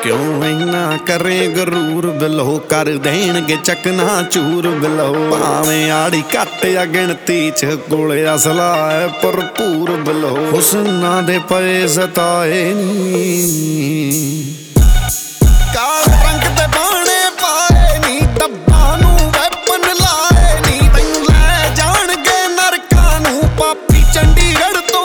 क्यों इन्ना करे गरूर बिलो कर देणगे चकना चूर बिलो भावें आड़ी घट या गिणती च कोले असला है भरपूर बिलो हुस्ना दे पए सताए नी काल रंग दे बाणे पाए नी डब्बा नू वैपन लाए नी तैनू लै जाणगे नरकां नू पापी चंडीगढ़ तो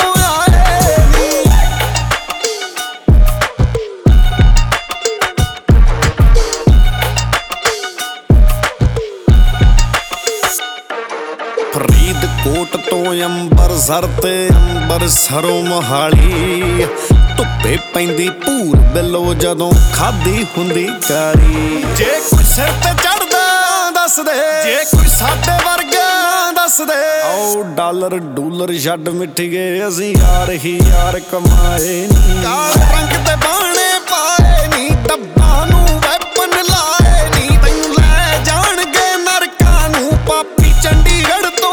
फरीदकोट तो अंबरसर ते अंबरसरों मोहाली धुप्पे पैंदी भूर बिलो जदों खाधी हुंदी कारी जे कोई सिर ते चढ़दा दस दे जे कोई साडे वर्गा दस दे आओ डॉलर डूलर छड्ड मिठिए असीं यार ही यार कमाए नी काल रंग दे बाणे पाए नी डब्बा नू वैपन लाए नी तैनू लै जाणगे नरकां नू पापी चंडीगढ़ तो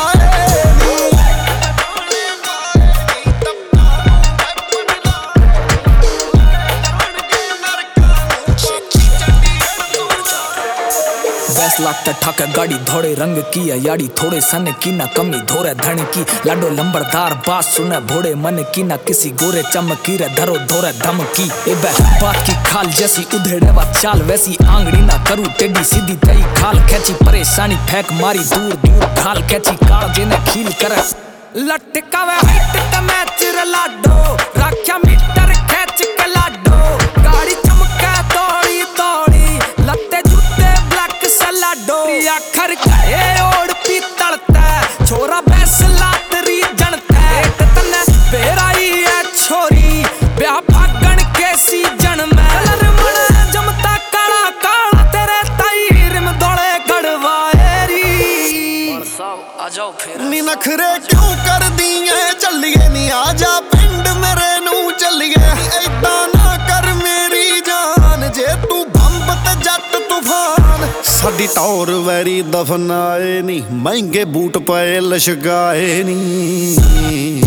लागता ठाका गाड़ी धोड़े रंग की याड़ी थोड़े सन की ना कमी धोरे धन की लाडो लंबरदार बात सुने भोड़े मन की ना किसी गोरे चमकी रे धरो धोरे धमकी ए बात की खाल जैसी उधेड़े वा चाल वैसी आंगड़ी ना करूं टेढ़ी सीधी तई खाल खेची परेशानी फेंक मारी दूर दूर ढाल खेची काल जेने खील करे लटकावे हाइट ते मैच रे लाडो राख्या मीटर खेच के लाडो गाड़ी चमके तोड़ी तोड़ी लत्ते आखर कहे ओढ़ पीतल ते छोरा बैस लातरी जनते एक तने बेराई है छोरी ब्याह भागण के सीजन में कलर मन जमता काला काला तेरे ताई रिम दौड़े गड़वाएरी आ जाओ फिर नी नखरे क्यों कर दिए चलिए नी आजा पिंड मेरे नू चलिए ऐदा ना कर मेरी जान जे तू बंब ते जट तूफान साडी टौर वैरी दफनाए नी महंगे बूट पाए लशकाए नी